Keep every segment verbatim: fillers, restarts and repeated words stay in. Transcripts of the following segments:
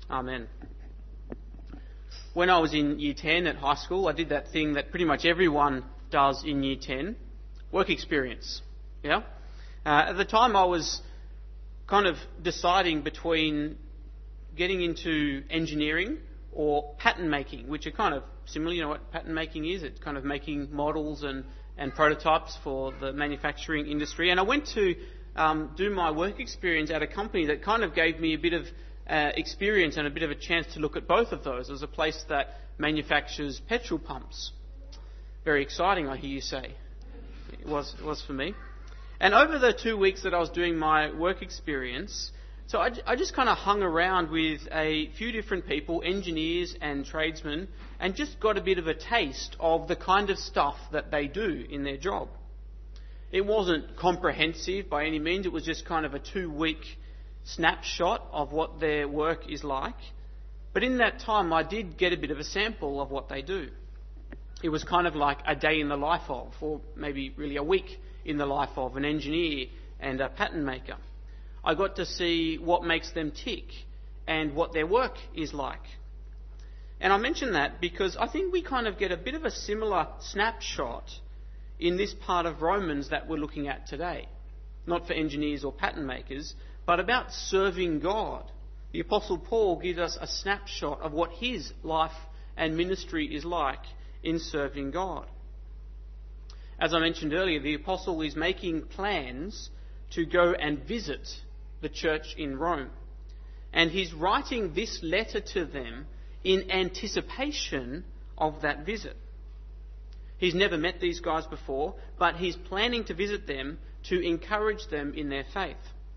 Amen. When I was in year ten at high school, I did that thing that pretty much everyone does in year ten, work experience. Yeah. Uh, at the time, I was kind of deciding between getting into engineering or pattern making, which are kind of similar. You know what pattern making is? It's kind of making models and, and prototypes for the manufacturing industry. And I went to um, do my work experience at a company that kind of gave me a bit of uh, experience and a bit of a chance to look at both of those. It was a place that manufactures petrol pumps. Very exciting, I hear you say. It was, it was for me. And over the two weeks that I was doing my work experience, so I, I just kind of hung around with a few different people, engineers and tradesmen, and just got a bit of a taste of the kind of stuff that they do in their job. It wasn't comprehensive by any means. It was just kind of a two-week snapshot of what their work is like. But in that time, I did get a bit of a sample of what they do. It was kind of like a day in the life of, or maybe really a week in the life of an engineer and a pattern maker. I got to see what makes them tick and what their work is like. And I mention that because I think we kind of get a bit of a similar snapshot in this part of Romans that we're looking at today. Not for engineers or pattern makers, but about serving God. The Apostle Paul gives us a snapshot of what his life and ministry is like in serving God. As I mentioned earlier, the Apostle is making plans to go and visit the church in Rome. And he's writing this letter to them in anticipation of that visit. He's never met these guys before, but he's planning to visit them to encourage them in their faith.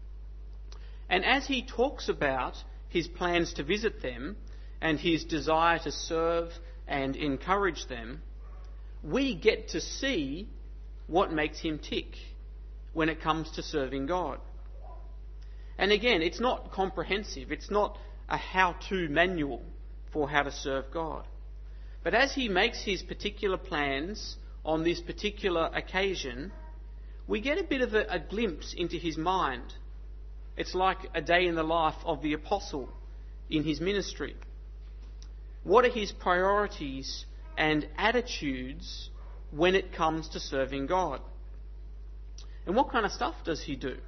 And as he talks about his plans to visit them and his desire to serve and encourage them, we get to see what makes him tick when it comes to serving God. And again, it's not comprehensive. It's not a how-to manual for how to serve God. But as he makes his particular plans on this particular occasion, we get a bit of a, a glimpse into his mind. It's like a day in the life of the apostle in his ministry. What are his priorities and attitudes when it comes to serving God? And what kind of stuff does he do?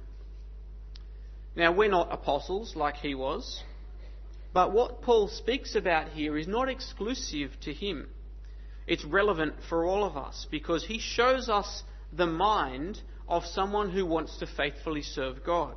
Now, we're not apostles like he was, but what Paul speaks about here is not exclusive to him. It's relevant for all of us because he shows us the mind of someone who wants to faithfully serve God.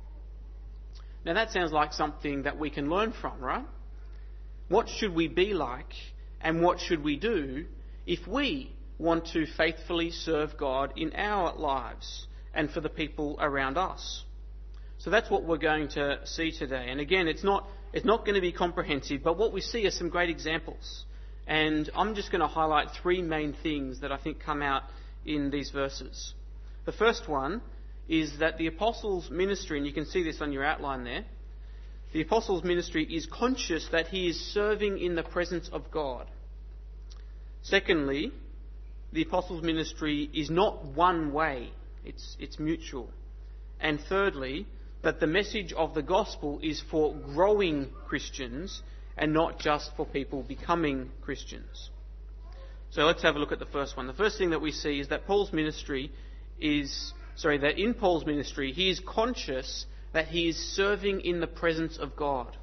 Now, that sounds like something that we can learn from, right? What should we be like and what should we do if we want to faithfully serve God in our lives and for the people around us? So that's what we're going to see today. And again, it's not it's not going to be comprehensive, but what we see are some great examples. And I'm just going to highlight three main things that I think come out in these verses. The first one is that the apostles' ministry, and you can see this on your outline there, the apostles' ministry is conscious that he is serving in the presence of God. Secondly, the apostles' ministry is not one way, it's, it's mutual. And thirdly, that the message of the gospel is for growing Christians and not just for people becoming Christians. So let's have a look at the first one. The first thing that we see is that Paul's ministry is, sorry, that in Paul's ministry, he is conscious that he is serving in the presence of God.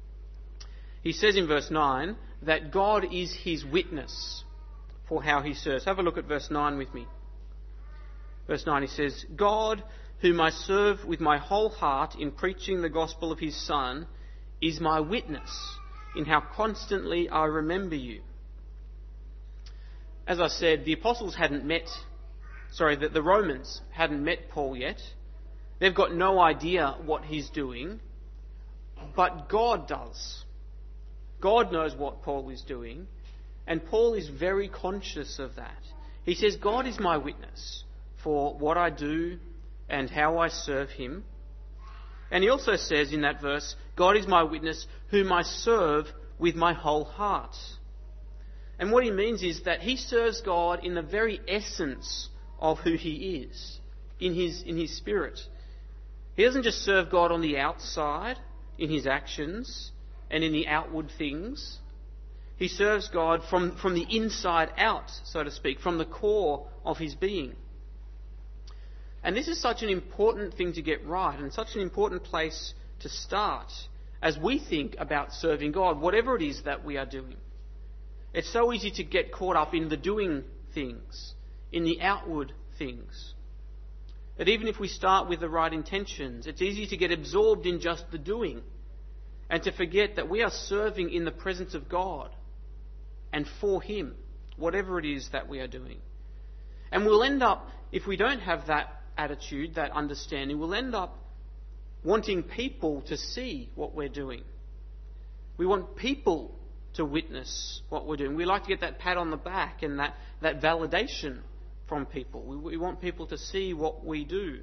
He says in verse nine that God is his witness for how he serves. Have a look at verse nine with me. Verse nine, he says, God, whom I serve with my whole heart in preaching the gospel of his Son, is my witness in how constantly I remember you. As I said, the apostles hadn't met, sorry, the, the Romans hadn't met Paul yet. They've got no idea what he's doing, but God does. God knows what Paul is doing, and Paul is very conscious of that. He says, God is my witness for what I do and how I serve him. And he also says in that verse, God is my witness whom I serve with my whole heart. And what he means is that he serves God in the very essence of who he is, in his, in his spirit. He doesn't just serve God on the outside, in his actions and in the outward things. He serves God from, from the inside out, so to speak, from the core of his being. And this is such an important thing to get right, and such an important place to start as we think about serving God, whatever it is that we are doing. It's so easy to get caught up in the doing things, in the outward things. That even if we start with the right intentions, it's easy to get absorbed in just the doing and to forget that we are serving in the presence of God and for him, whatever it is that we are doing. And we'll end up, if we don't have that attitude, that understanding, we'll end up wanting people to see what we're doing. We want people to witness what we're doing. We like to get that pat on the back and that, that validation from people. We, we want people to see what we do.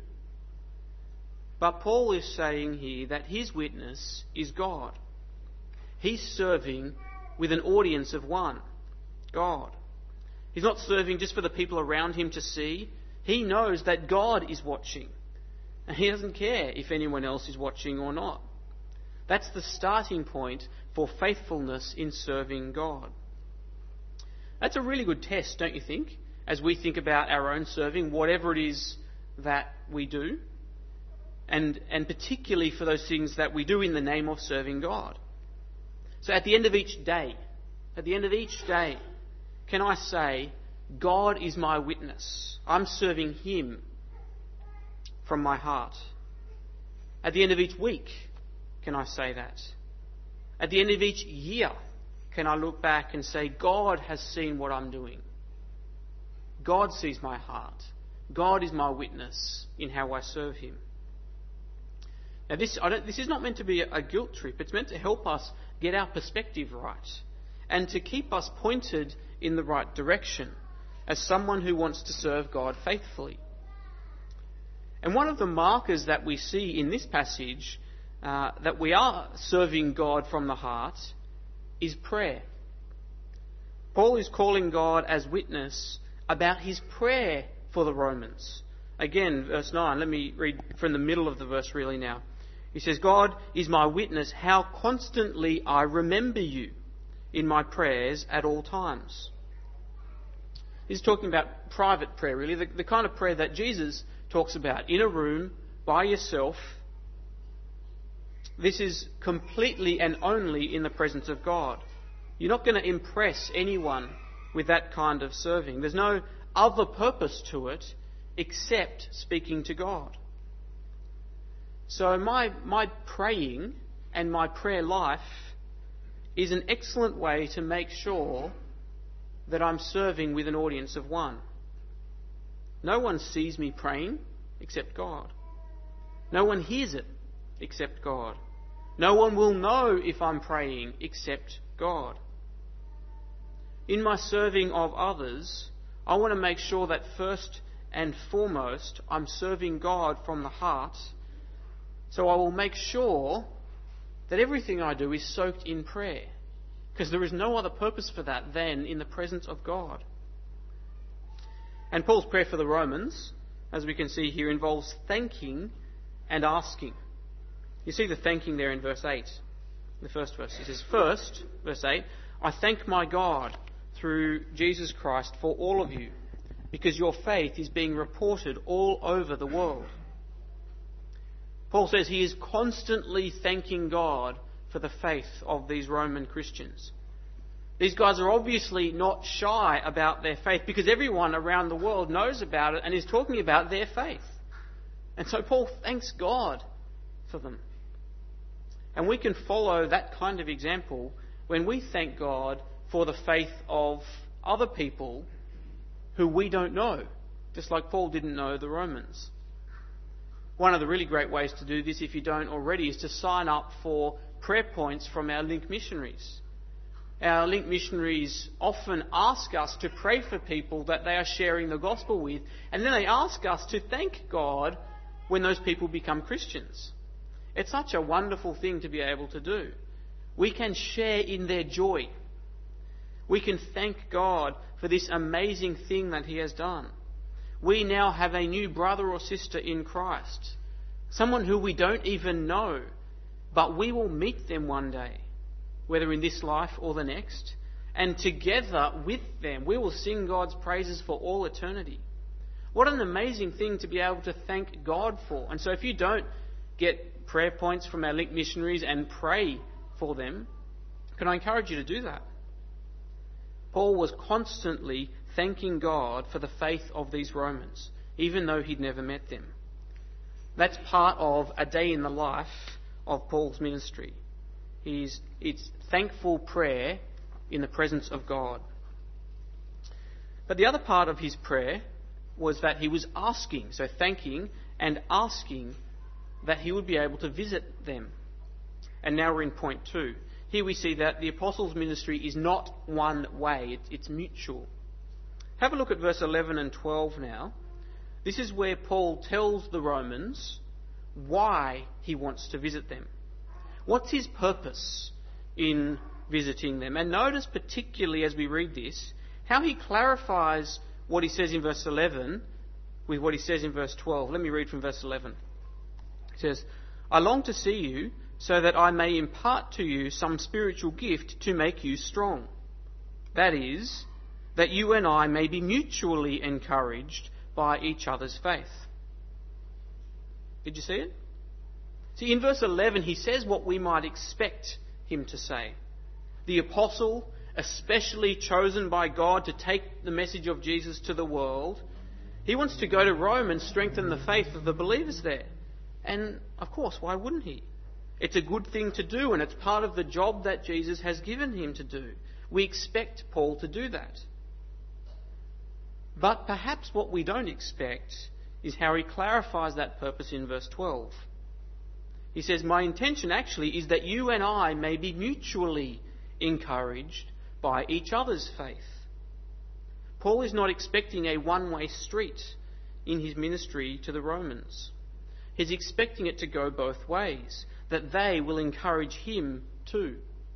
But Paul is saying here that his witness is God. He's serving with an audience of one, God. He's not serving just for the people around him to see. He knows that God is watching. And he doesn't care if anyone else is watching or not. That's the starting point for faithfulness in serving God. That's a really good test, don't you think? As we think about our own serving, whatever it is that we do. And, and particularly for those things that we do in the name of serving God. So at the end of each day, at the end of each day, can I say, God is my witness. I'm serving him from my heart. At the end of each week, can I say that? At the end of each year, can I look back and say, God has seen what I'm doing. God sees my heart. God is my witness in how I serve him. Now this, I don't, this is not meant to be a guilt trip. It's meant to help us get our perspective right and to keep us pointed in the right direction as someone who wants to serve God faithfully. And one of the markers that we see in this passage uh, that we are serving God from the heart is prayer. Paul is calling God as witness about his prayer for the Romans. Again, verse nine, let me read from the middle of the verse really now. He says, God is my witness how constantly I remember you in my prayers at all times. He's talking about private prayer, really, the, the kind of prayer that Jesus talks about in a room by yourself. This is completely and only in the presence of God. You're not going to impress anyone with that kind of serving. There's no other purpose to it except speaking to God. So my, my praying and my prayer life is an excellent way to make sure that I'm serving with an audience of one. No one sees me praying except God. No one hears it except God. No one will know if I'm praying except God. In my serving of others, I want to make sure that first and foremost I'm serving God from the heart. So I will make sure that everything I do is soaked in prayer, because there is no other purpose for that than in the presence of God. And Paul's prayer for the Romans, as we can see here, involves thanking and asking. You see the thanking there in verse eight, the first verse. He says, first, verse eight, I thank my God through Jesus Christ for all of you, because your faith is being reported all over the world. Paul says he is constantly thanking God for the faith of these Roman Christians. These guys are obviously not shy about their faith because everyone around the world knows about it and is talking about their faith. And so Paul thanks God for them. And we can follow that kind of example when we thank God for the faith of other people who we don't know, just like Paul didn't know the Romans. One of the really great ways to do this, if you don't already, is to sign up for prayer points from our Link missionaries. Our Link missionaries often ask us to pray for people that they are sharing the gospel with, and then they ask us to thank God when those people become Christians. It's such a wonderful thing to be able to do. We can share in their joy. We can thank God for this amazing thing that he has done. We now have a new brother or sister in Christ, someone who we don't even know, but we will meet them one day. whether in this life or the next. And together with them, we will sing God's praises for all eternity. What an amazing thing to be able to thank God for. And so if you don't get prayer points from our Link missionaries and pray for them, can I encourage you to do that? Paul was constantly thanking God for the faith of these Romans, even though he'd never met them. That's part of a day in the life of Paul's ministry. He's, it's thankful prayer in the presence of God. But the other part of his prayer was that he was asking, so thanking and asking that he would be able to visit them. And now we're in point two. Here we see that the apostles' ministry is not one way, it's, it's mutual. Have a look at verse eleven and twelve now. This is where Paul tells the Romans why he wants to visit them. What's his purpose in visiting them? And notice particularly as we read this, how he clarifies what he says in verse eleven with what he says in verse twelve. Let me read from verse eleven. It says, I long to see you so that I may impart to you some spiritual gift to make you strong. That is, that you and I may be mutually encouraged by each other's faith. Did you see it? See, in verse eleven, he says what we might expect him to say. The apostle, especially chosen by God to take the message of Jesus to the world, he wants to go to Rome and strengthen the faith of the believers there. And, of course, why wouldn't he? It's a good thing to do, and it's part of the job that Jesus has given him to do. We expect Paul to do that. But perhaps what we don't expect is how he clarifies that purpose in verse twelve. He says, my intention actually is that you and I may be mutually encouraged by each other's faith. Paul is not expecting a one-way street in his ministry to the Romans. He's expecting it to go both ways, that they will encourage him too.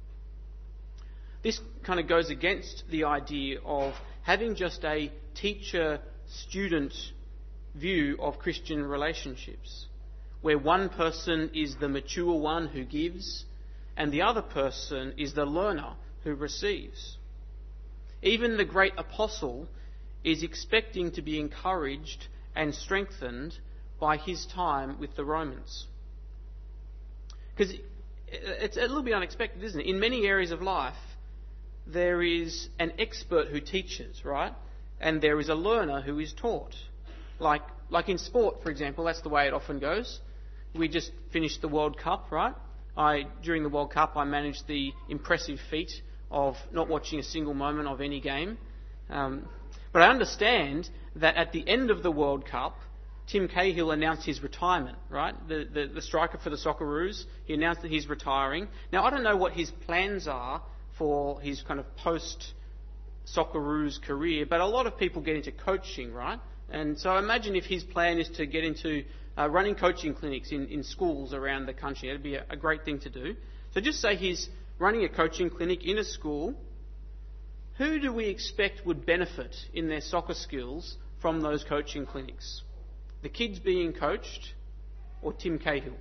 This kind of goes against the idea of having just a teacher-student view of Christian relationships, where one person is the mature one who gives, and the other person is the learner who receives. Even the great apostle is expecting to be encouraged and strengthened by his time with the Romans. Because it's a little bit unexpected, isn't it? In many areas of life, there is an expert who teaches, right? And there is a learner who is taught. Like, like in sport, for example, that's the way it often goes. We just finished the World Cup, right? I, during the World Cup, I managed the impressive feat of not watching a single moment of any game. Um, but I understand that at the end of the World Cup, Tim Cahill announced his retirement, right? The, the, the striker for the Socceroos. He announced that he's retiring. Now, I don't know what his plans are for his kind of post-Socceroos career, but a lot of people get into coaching, right? And so I imagine if his plan is to get into uh, running coaching clinics in, in schools around the country, it'd be a, a great thing to do. So just say he's running a coaching clinic in a school. Who do we expect would benefit in their soccer skills from those coaching clinics? The kids being coached or Tim Cahill?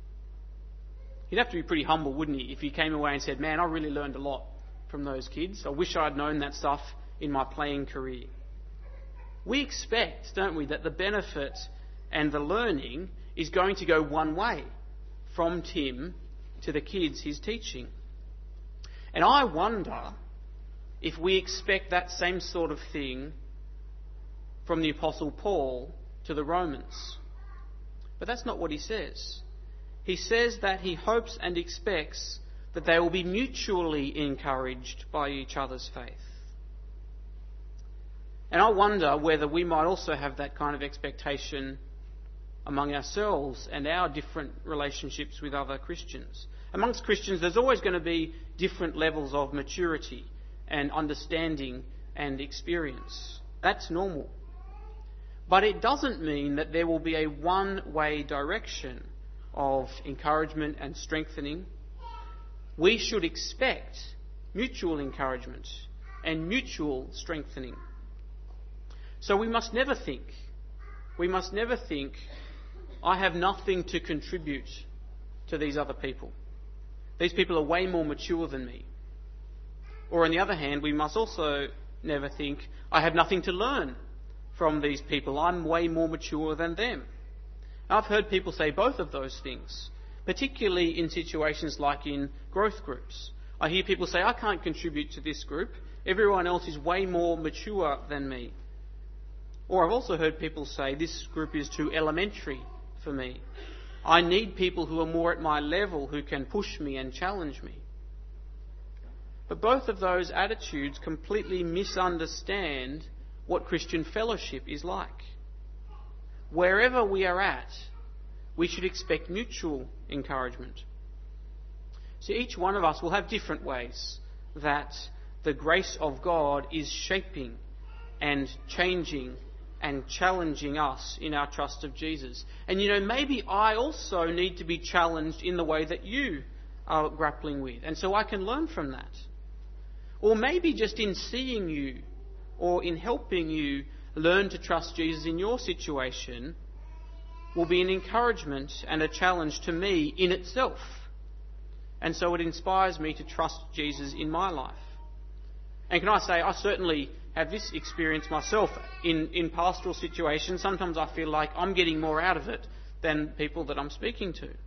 He'd have to be pretty humble, wouldn't he, if he came away and said, man, I really learned a lot from those kids. I wish I'd known that stuff in my playing career. We expect, don't we, that the benefit and the learning is going to go one way, from Tim to the kids he's teaching. And I wonder if we expect that same sort of thing from the Apostle Paul to the Romans. But that's not what he says. He says that he hopes and expects that they will be mutually encouraged by each other's faith. And I wonder whether we might also have that kind of expectation among ourselves and our different relationships with other Christians. Amongst Christians, there's always going to be different levels of maturity and understanding and experience. That's normal. But it doesn't mean that there will be a one-way direction of encouragement and strengthening. We should expect mutual encouragement and mutual strengthening. So we must never think, we must never think, I have nothing to contribute to these other people. These people are way more mature than me. Or on the other hand, we must also never think, I have nothing to learn from these people. I'm way more mature than them. I've heard people say both of those things, particularly in situations like in growth groups. I hear people say, I can't contribute to this group. Everyone else is way more mature than me. Or I've also heard people say, this group is too elementary for me. I need people who are more at my level, who can push me and challenge me. But both of those attitudes completely misunderstand what Christian fellowship is like. Wherever we are at, we should expect mutual encouragement. So each one of us will have different ways that the grace of God is shaping and changing and challenging us in our trust of Jesus. And you know, maybe I also need to be challenged in the way that you are grappling with. And so I can learn from that. Or maybe just in seeing you or in helping you learn to trust Jesus in your situation will be an encouragement and a challenge to me in itself. And so it inspires me to trust Jesus in my life. And can I say, I certainly have this experience myself in, in pastoral situations. Sometimes I feel like I'm getting more out of it than people that I'm speaking to. And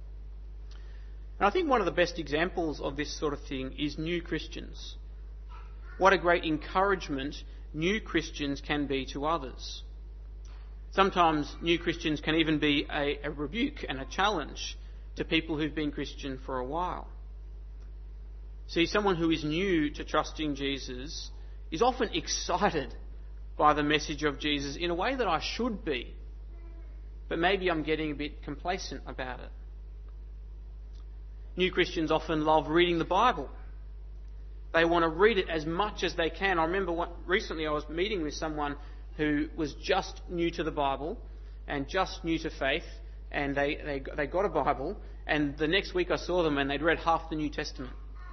I think one of the best examples of this sort of thing is new Christians. What a great encouragement new Christians can be to others. Sometimes new Christians can even be a, a rebuke and a challenge to people who've been Christian for a while. See, someone who is new to trusting Jesus is often excited by the message of Jesus in a way that I should be. But maybe I'm getting a bit complacent about it. New Christians often love reading the Bible. They want to read it as much as they can. I remember what, recently I was meeting with someone who was just new to the Bible and just new to faith, and they, they, they got a Bible, and the next week I saw them and they'd read half the New Testament.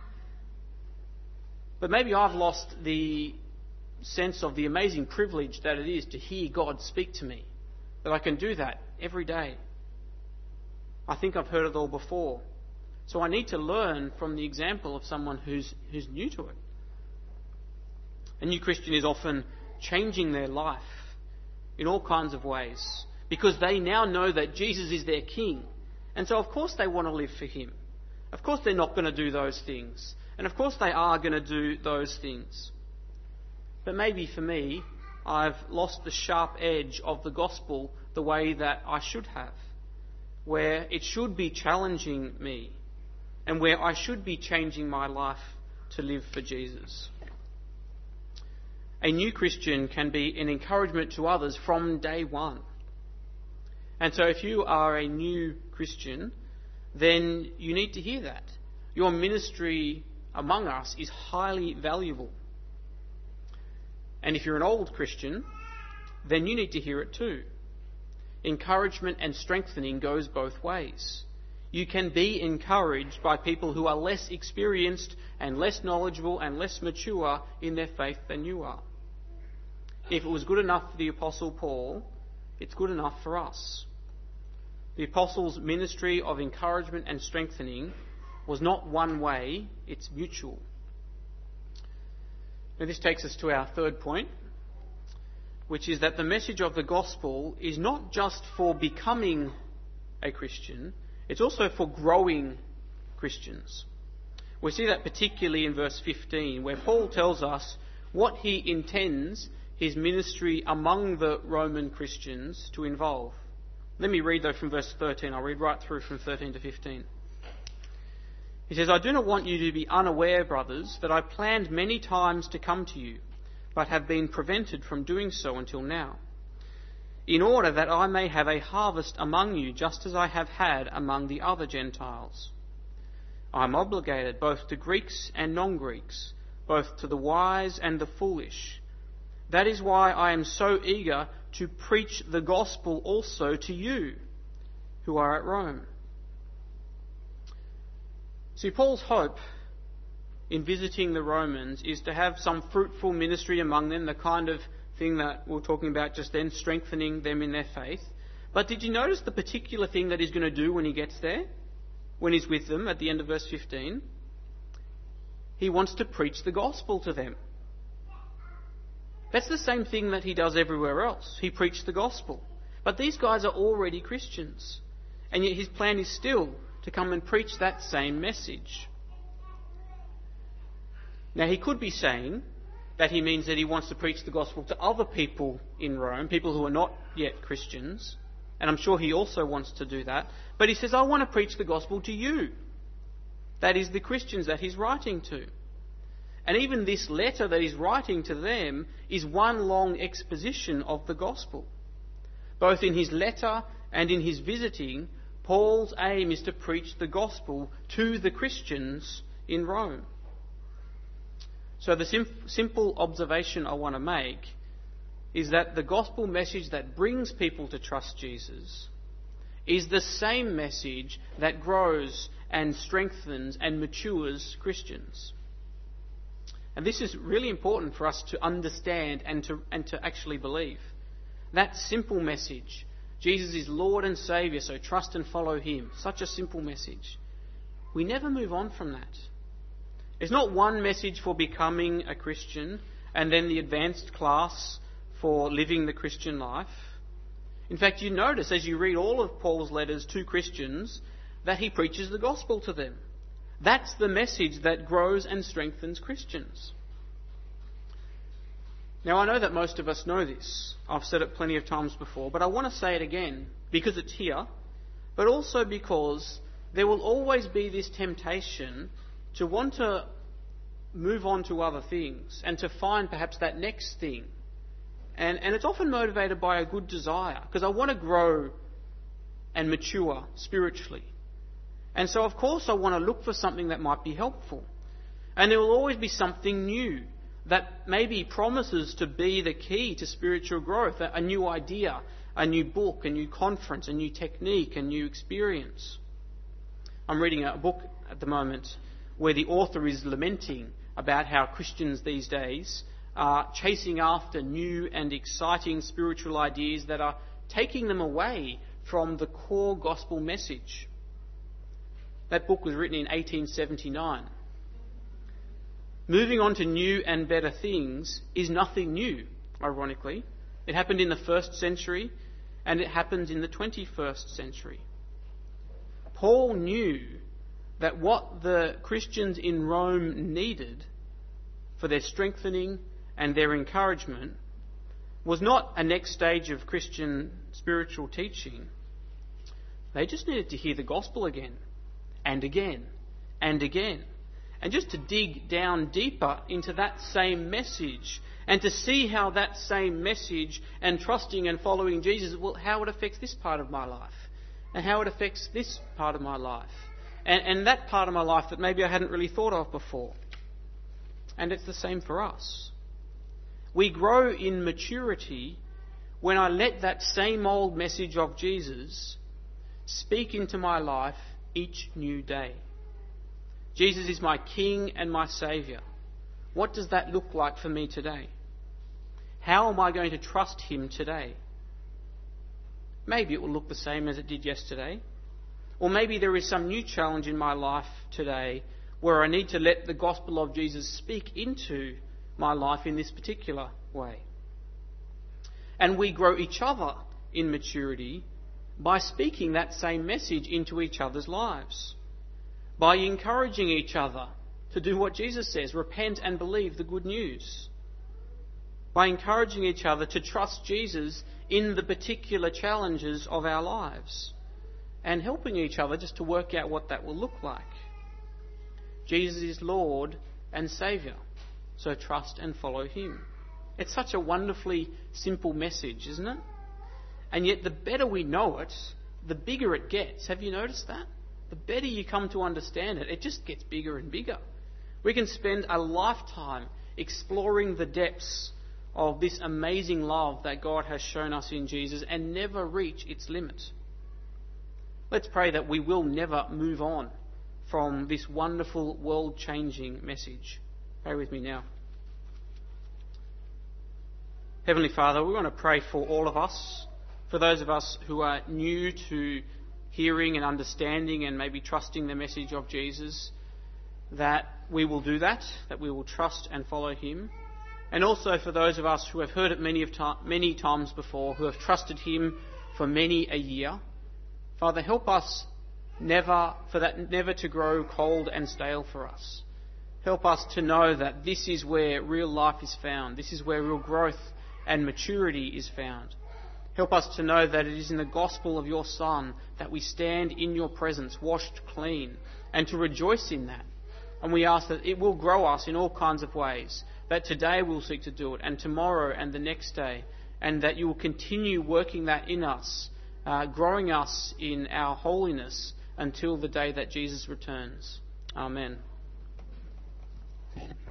But maybe I've lost the sense of the amazing privilege that it is to hear God speak to me, that I can do that every day. I think I've heard it all before. So I need to learn from the example of someone who's who's new to it. A new Christian is often changing their life in all kinds of ways because they now know that Jesus is their King. And so of course they want to live for Him. Of course they're not going to do those things. And of course they are going to do those things. But maybe for me, I've lost the sharp edge of the gospel the way that I should have, where it should be challenging me and where I should be changing my life to live for Jesus. A new Christian can be an encouragement to others from day one. And so if you are a new Christian, then you need to hear that. Your ministry among us is highly valuable. And if you're an old Christian, then you need to hear it too. Encouragement and strengthening goes both ways. You can be encouraged by people who are less experienced and less knowledgeable and less mature in their faith than you are. If it was good enough for the Apostle Paul, it's good enough for us. The Apostle's ministry of encouragement and strengthening was not one way, it's mutual. Now this takes us to our third point, which is that the message of the gospel is not just for becoming a Christian, it's also for growing Christians. We see that particularly in verse fifteen, where Paul tells us what he intends his ministry among the Roman Christians to involve. Let me read though from verse thirteen. I'll read right through from thirteen to fifteen. He says, I do not want you to be unaware, brothers, that I planned many times to come to you, but have been prevented from doing so until now, in order that I may have a harvest among you, just as I have had among the other Gentiles. I am obligated both to Greeks and non-Greeks, both to the wise and the foolish. That is why I am so eager to preach the gospel also to you who are at Rome. See, Paul's hope in visiting the Romans is to have some fruitful ministry among them, the kind of thing that we were talking about just then, strengthening them in their faith. But did you notice the particular thing that he's going to do when he gets there? when he's with them at the end of verse fifteen, he wants to preach the gospel to them. That's the same thing that he does everywhere else. He preached the gospel. But these guys are already Christians. And yet his plan is still to come and preach that same message. Now, he could be saying that he means that he wants to preach the gospel to other people in Rome, people who are not yet Christians. And I'm sure he also wants to do that. But he says, I want to preach the gospel to you. That is, the Christians that he's writing to. And even this letter that he's writing to them is one long exposition of the gospel. Both in his letter and in his visiting, Paul's aim is to preach the gospel to the Christians in Rome. So the sim- simple observation I want to make is that the gospel message that brings people to trust Jesus is the same message that grows and strengthens and matures Christians. And this is really important for us to understand and to, and to actually believe. That simple message, Jesus is Lord and Saviour, so trust and follow him. Such a simple message. We never move on from that. It's not one message for becoming a Christian and then the advanced class for living the Christian life. In fact, you notice as you read all of Paul's letters to Christians that he preaches the gospel to them. That's the message that grows and strengthens Christians. Now, I know that most of us know this. I've said it plenty of times before, but I want to say it again because it's here, but also because there will always be this temptation to want to move on to other things and to find perhaps that next thing. And, and it's often motivated by a good desire, because I want to grow and mature spiritually. And so, of course, I want to look for something that might be helpful. And there will always be something new that maybe promises to be the key to spiritual growth, a new idea, a new book, a new conference, a new technique, a new experience. I'm reading a book at the moment where the author is lamenting about how Christians these days are chasing after new and exciting spiritual ideas that are taking them away from the core gospel message. That book was written in eighteen seventy-nine. Moving on to new and better things is nothing new, ironically. It happened in the first century and it happens in the twenty-first century. Paul knew that what the Christians in Rome needed for their strengthening and their encouragement was not a next stage of Christian spiritual teaching. They just needed to hear the gospel again. And again, and again. And just to dig down deeper into that same message and to see how that same message and trusting and following Jesus, well, how it affects this part of my life and how it affects this part of my life and, and that part of my life that maybe I hadn't really thought of before. And it's the same for us. We grow in maturity when I let that same old message of Jesus speak into my life each new day. Jesus is my King and my Saviour. What does that look like for me today? How am I going to trust him today? Maybe it will look the same as it did yesterday. Or maybe there is some new challenge in my life today where I need to let the gospel of Jesus speak into my life in this particular way. And we grow each other in maturity by speaking that same message into each other's lives, by encouraging each other to do what Jesus says, repent and believe the good news, by encouraging each other to trust Jesus in the particular challenges of our lives, and helping each other just to work out what that will look like. Jesus is Lord and Saviour, so trust and follow him. It's such a wonderfully simple message, isn't it? And yet the better we know it, the bigger it gets. Have you noticed that? The better you come to understand it, it just gets bigger and bigger. We can spend a lifetime exploring the depths of this amazing love that God has shown us in Jesus and never reach its limit. Let's pray that we will never move on from this wonderful, world-changing message. Pray with me now. Heavenly Father, we want to pray for all of us, for those of us who are new to hearing and understanding and maybe trusting the message of Jesus, that we will do that, that we will trust and follow him. And also for those of us who have heard it many, of ta- many times before, who have trusted him for many a year, Father, help us never, for that never to grow cold and stale for us. Help us to know that this is where real life is found. This is where real growth and maturity is found. Help us to know that it is in the gospel of your Son that we stand in your presence, washed clean, and to rejoice in that. And we ask that it will grow us in all kinds of ways, that today we'll seek to do it, and tomorrow and the next day, and that you will continue working that in us, uh, growing us in our holiness until the day that Jesus returns. Amen.